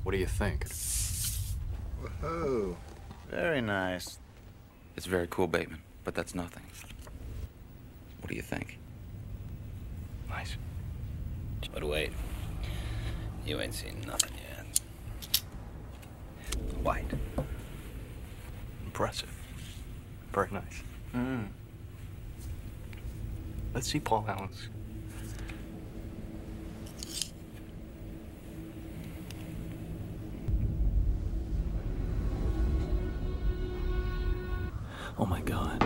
What do you think? Whoa. Very nice. It's very cool, Bateman, but that's nothing. What do you think? Nice. But wait. You ain't seen nothing yet. White. Impressive. Very nice. Let's see Paul Allen's. Oh my God.